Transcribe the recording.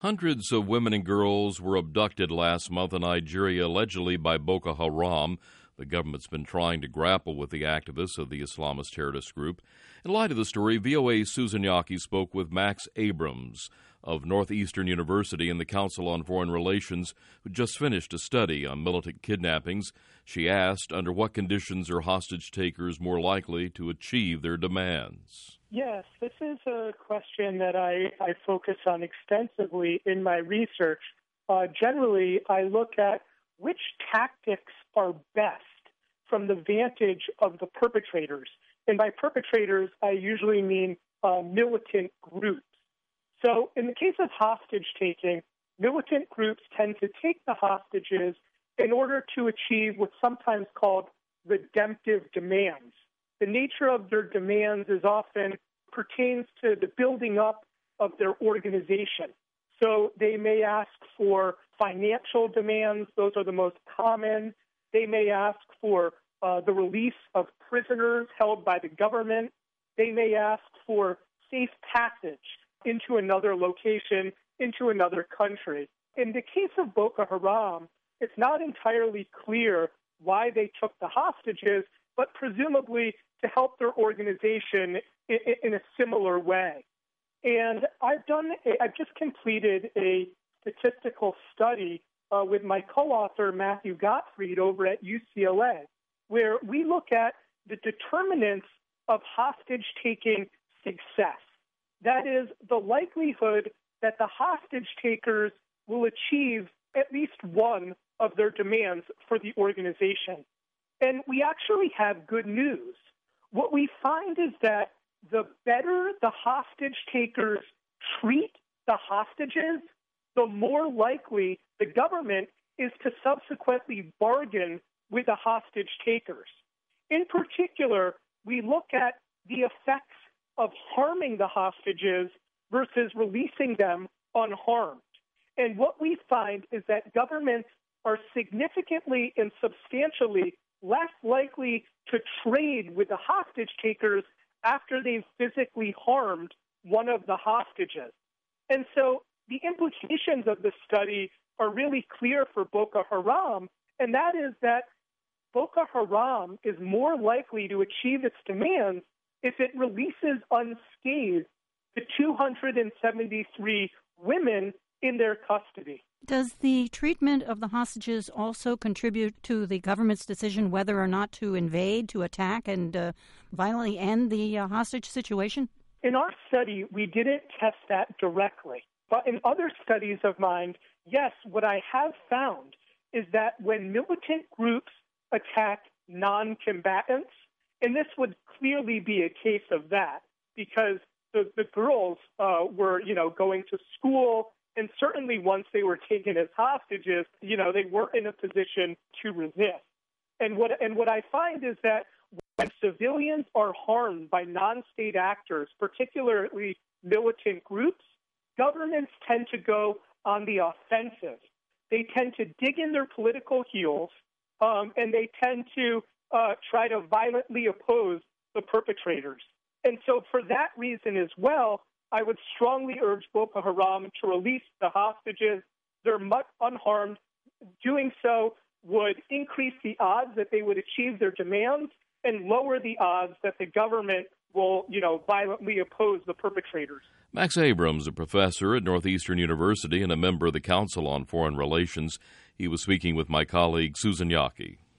Hundreds of women and girls were abducted last month in Nigeria, allegedly by Boko Haram. The government's been trying to grapple with the activists of the Islamist terrorist group. In light of the story, VOA's Susan Yaki spoke with Max Abrams of Northeastern University and the Council on Foreign Relations, who just finished a study on militant kidnappings. She asked, under what conditions are hostage takers more likely to achieve their demands? Yes, this is a question that I focus on extensively in my research. Generally, I look at which tactics are best from the vantage of the perpetrators. And by perpetrators, I usually mean militant groups. So in the case of hostage-taking, militant groups tend to take the hostages in order to achieve what's sometimes called redemptive demands. The nature of their demands is often pertains to the building up of their organization. So they may ask for financial demands. Those are the most common. They may ask for the release of prisoners held by the government. They may ask for safe passage into another location, into another country. In the case of Boko Haram, it's not entirely clear why they took the hostages, but presumably to help their organization in a similar way. And I've just completed a statistical study with my co-author, Matthew Gottfried, over at UCLA, where we look at the determinants of hostage-taking success. That is, the likelihood that the hostage takers will achieve at least one of their demands for the organization. And we actually have good news. What we find is that the better the hostage takers treat the hostages, the more likely the government is to subsequently bargain with the hostage takers. In particular, we look at the effects of harming the hostages versus releasing them unharmed. And what we find is that governments are significantly and substantially less likely to trade with the hostage takers after they've physically harmed one of the hostages. And so the implications of this study are really clear for Boko Haram, and that is that Boko Haram is more likely to achieve its demands if it releases unscathed the 273 women in their custody. Does the treatment of the hostages also contribute to the government's decision whether or not to invade, to attack, and violently end the hostage situation? In our study, we didn't test that directly. But in other studies of mine, yes, what I have found is that when militant groups attack non-combatants, and this would clearly be a case of that, because the girls were, going to school, and certainly once they were taken as hostages, they weren't in a position to resist. And what I find is that when civilians are harmed by non-state actors, particularly militant groups, governments tend to go on the offensive. They tend to dig in their political heels, and they tend to try to violently oppose the perpetrators. And so for that reason as well, I would strongly urge Boko Haram to release the hostages. They're much unharmed. Doing so would increase the odds that they would achieve their demands and lower the odds that the government will, violently oppose the perpetrators. Max Abrams, a professor at Northeastern University and a member of the Council on Foreign Relations. He was speaking with my colleague Susan Yaki.